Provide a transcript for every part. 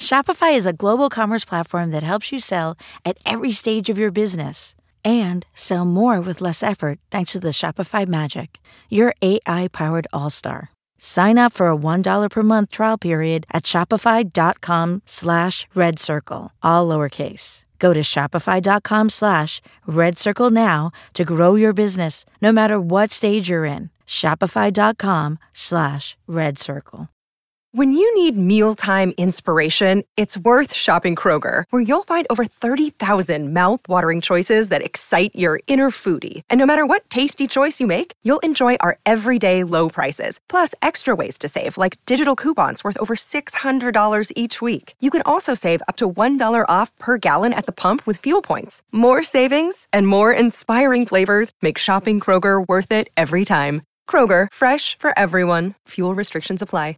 Shopify is a global commerce platform that helps you sell at every stage of your business and sell more with less effort thanks to the Shopify Magic, your AI-powered all-star. Sign up for a $1 per month trial period at shopify.com/redcircle, all lowercase. Go to shopify.com/redcircle now to grow your business no matter what stage you're in. Shopify.com/redcircle. When you need mealtime inspiration, it's worth shopping Kroger, where you'll find over 30,000 mouth-watering choices that excite your inner foodie. And no matter what tasty choice you make, you'll enjoy our everyday low prices, plus extra ways to save, like digital coupons worth over $600 each week. You can also save up to $1 off per gallon at the pump with fuel points. More savings and more inspiring flavors make shopping Kroger worth it every time. Kroger, fresh for everyone. Fuel restrictions apply.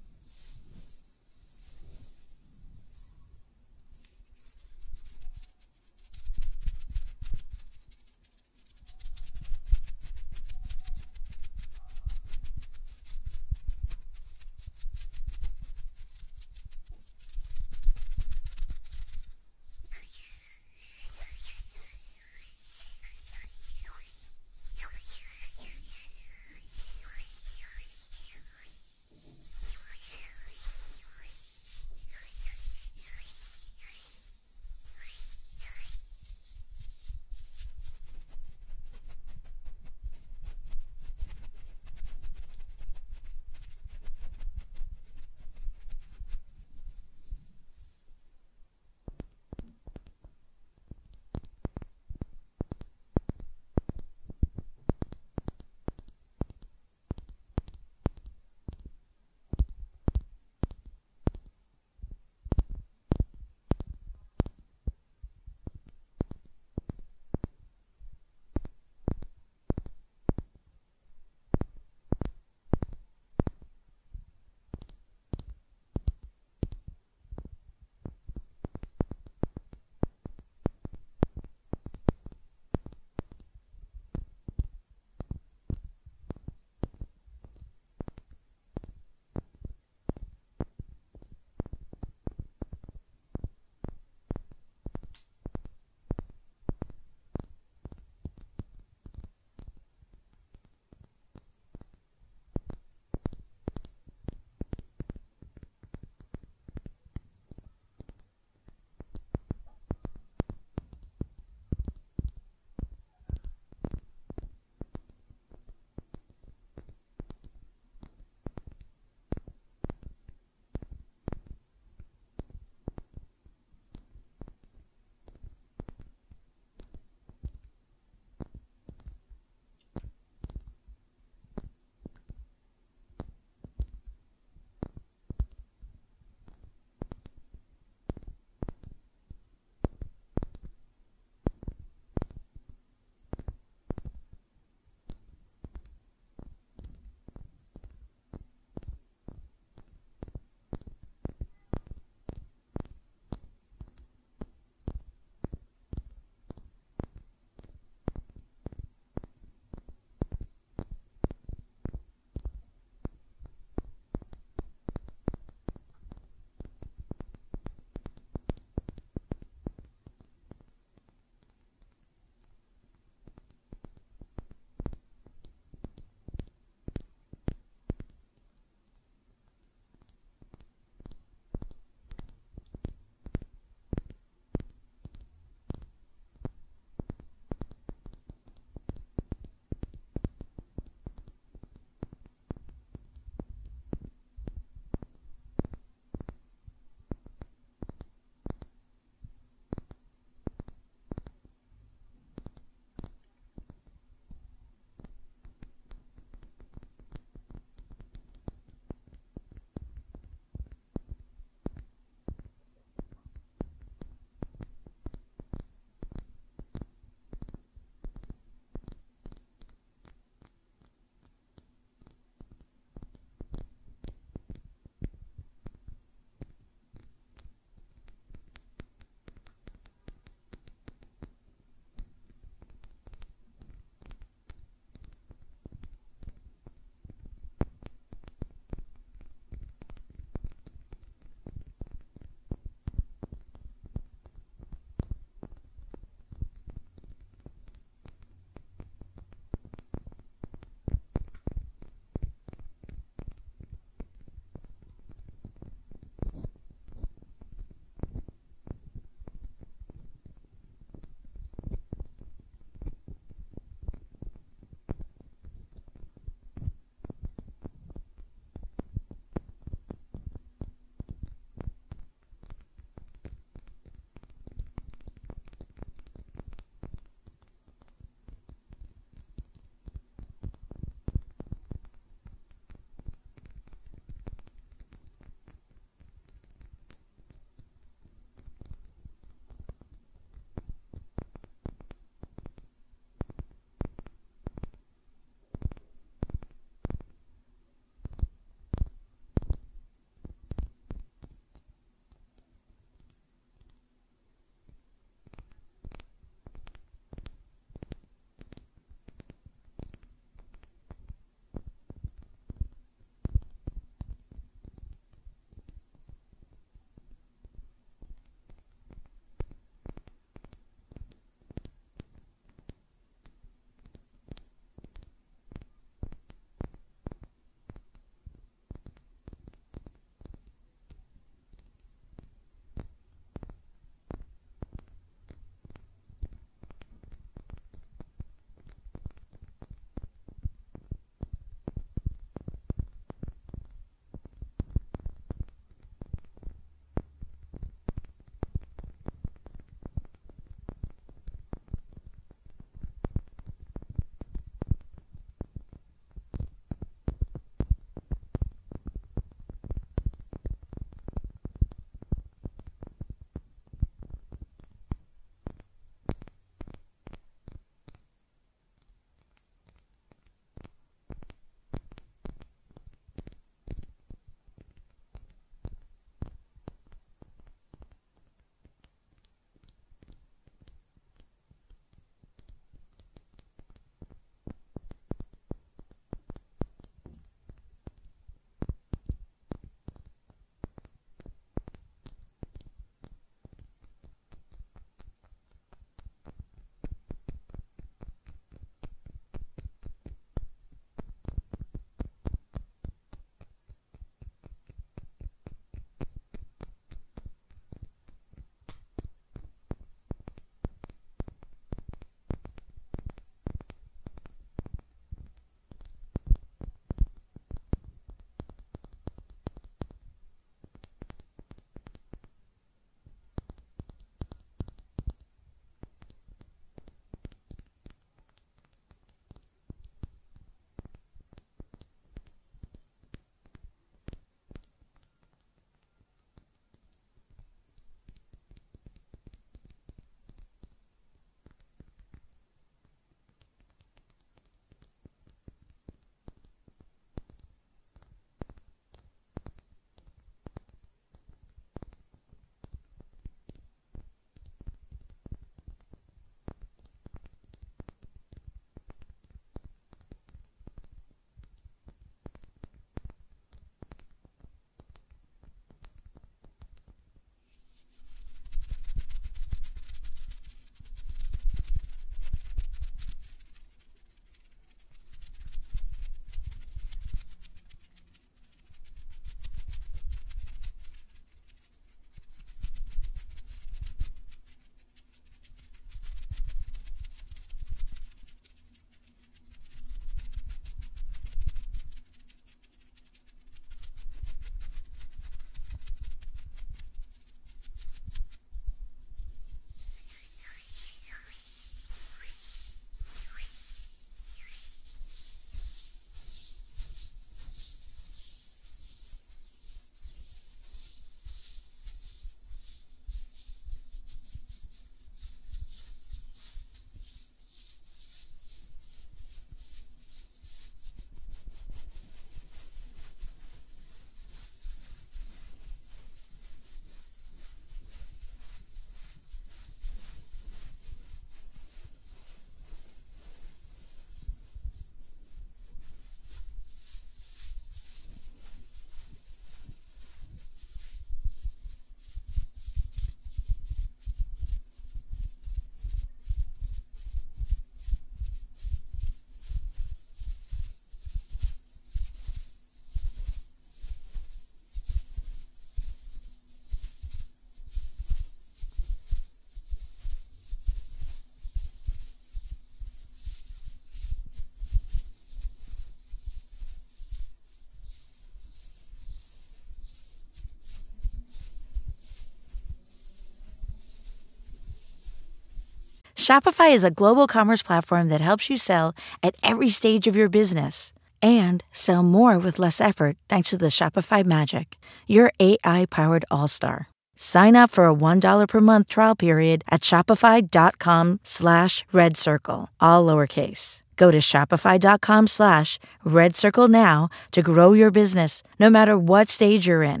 Shopify is a global commerce platform that helps you sell at every stage of your business and sell more with less effort thanks to the Shopify Magic, your AI-powered all-star. Sign up for a $1 per month trial period at shopify.com/redcircle, all lowercase. Go to shopify.com/redcircle now to grow your business no matter what stage you're in.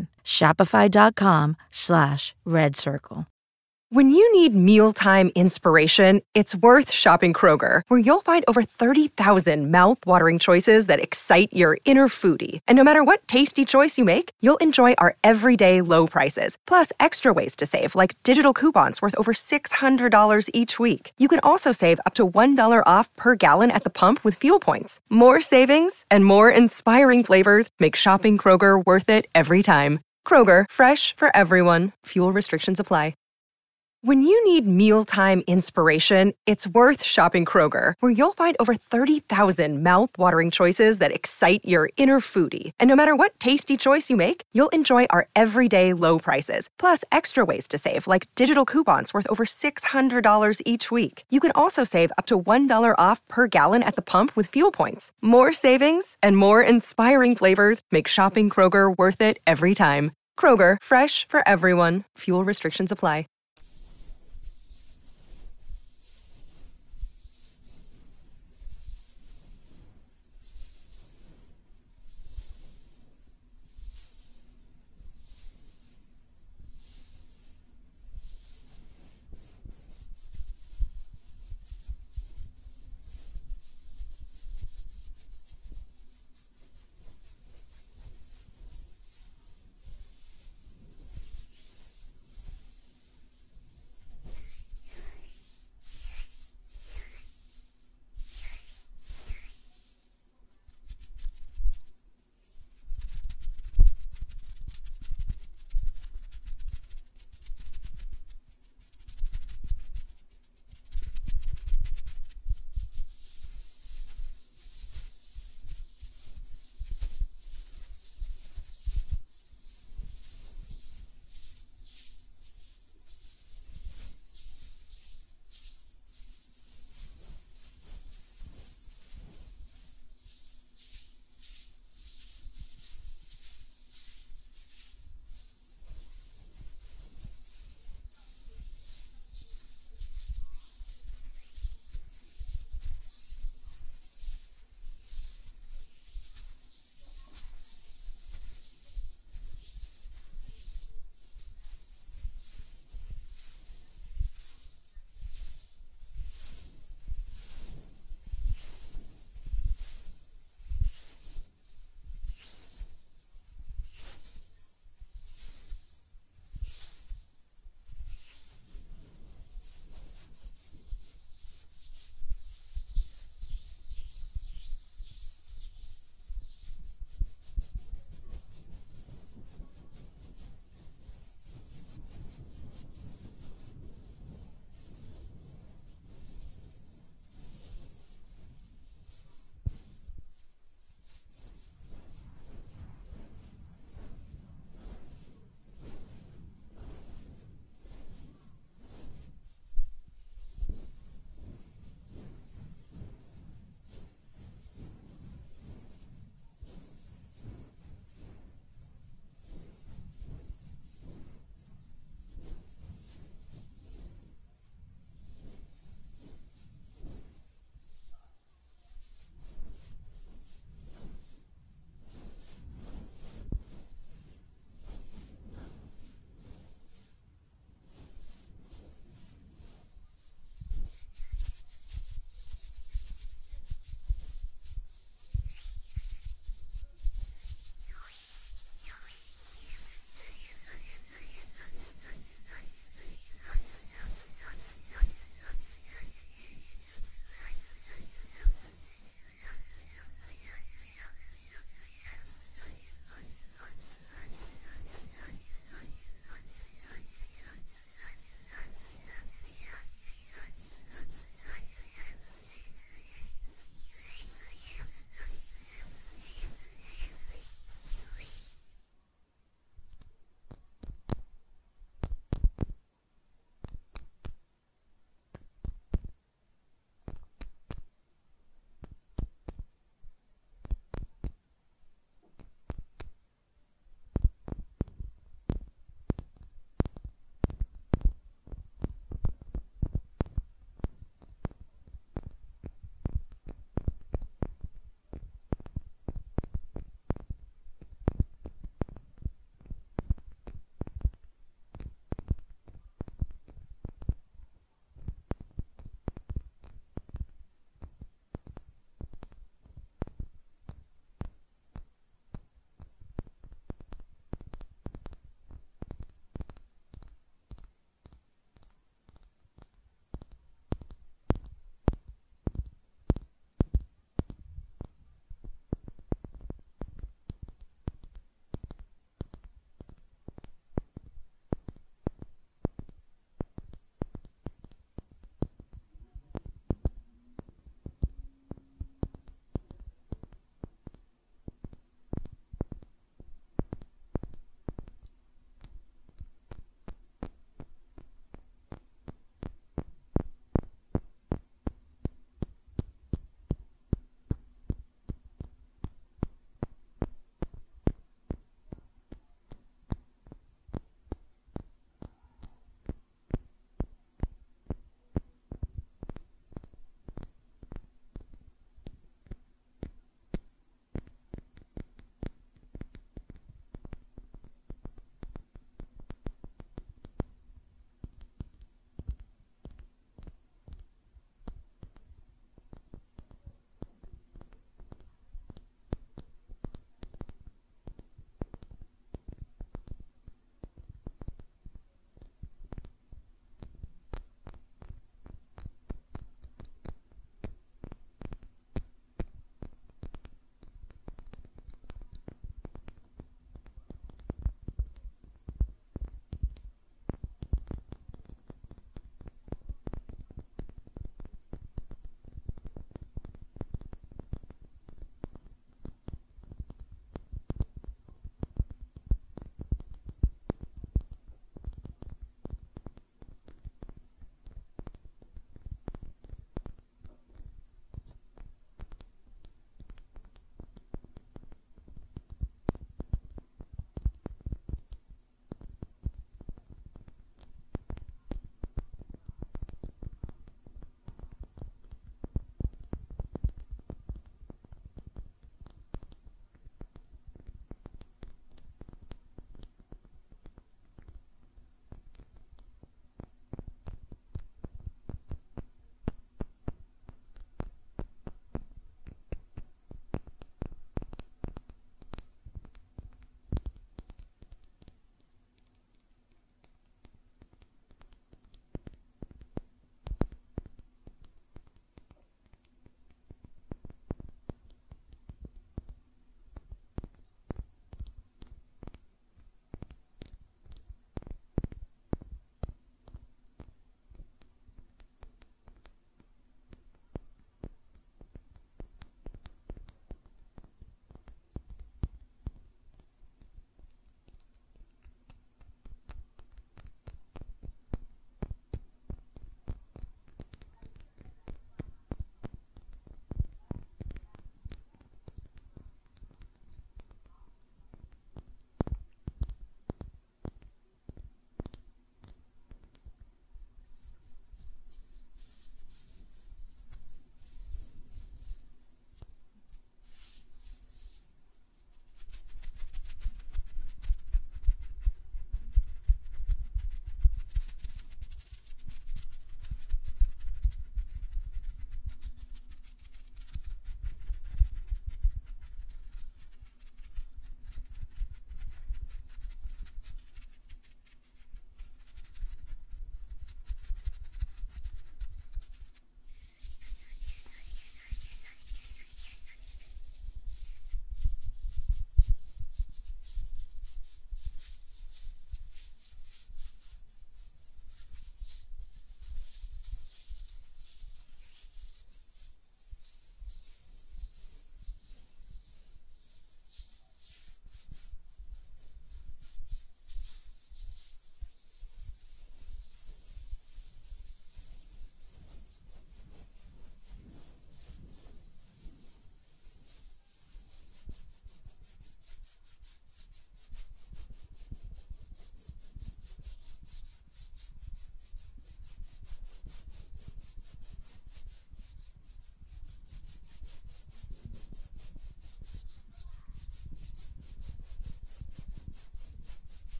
Shopify.com/redcircle. When you need mealtime inspiration, it's worth shopping Kroger, where you'll find over 30,000 mouth-watering choices that excite your inner foodie. And no matter what tasty choice you make, you'll enjoy our everyday low prices, plus extra ways to save, like digital coupons worth over $600 each week. You can also save up to $1 off per gallon at the pump with fuel points. More savings and more inspiring flavors make shopping Kroger worth it every time. Kroger, fresh for everyone. Fuel restrictions apply. When you need mealtime inspiration, it's worth shopping Kroger, where you'll find over 30,000 mouth-watering choices that excite your inner foodie. And no matter what tasty choice you make, you'll enjoy our everyday low prices, plus extra ways to save, like digital coupons worth over $600 each week. You can also save up to $1 off per gallon at the pump with fuel points. More savings and more inspiring flavors make shopping Kroger worth it every time. Kroger, fresh for everyone. Fuel restrictions apply.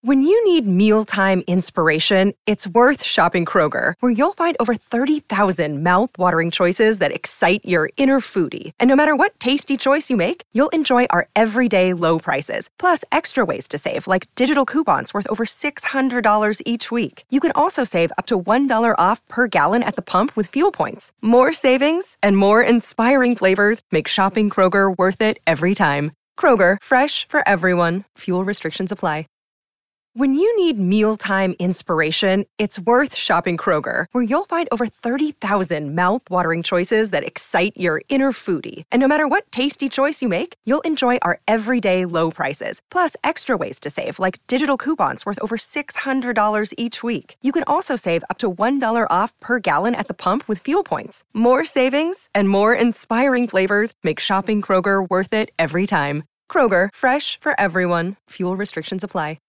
When you need mealtime inspiration, it's worth shopping Kroger, where you'll find over 30,000 mouth-watering choices that excite your inner foodie. And no matter what tasty choice you make, you'll enjoy our everyday low prices, plus extra ways to save, like digital coupons worth over $600 each week. You can also save up to $1 off per gallon at the pump with fuel points. More savings and more inspiring flavors make shopping Kroger worth it every time. Kroger, fresh for everyone. Fuel restrictions apply. When you need mealtime inspiration, it's worth shopping Kroger, where you'll find over 30,000 mouth-watering choices that excite your inner foodie. And no matter what tasty choice you make, you'll enjoy our everyday low prices, plus extra ways to save, like digital coupons worth over $600 each week. You can also save up to $1 off per gallon at the pump with fuel points. More savings and more inspiring flavors make shopping Kroger worth it every time. Kroger, fresh for everyone. Fuel restrictions apply.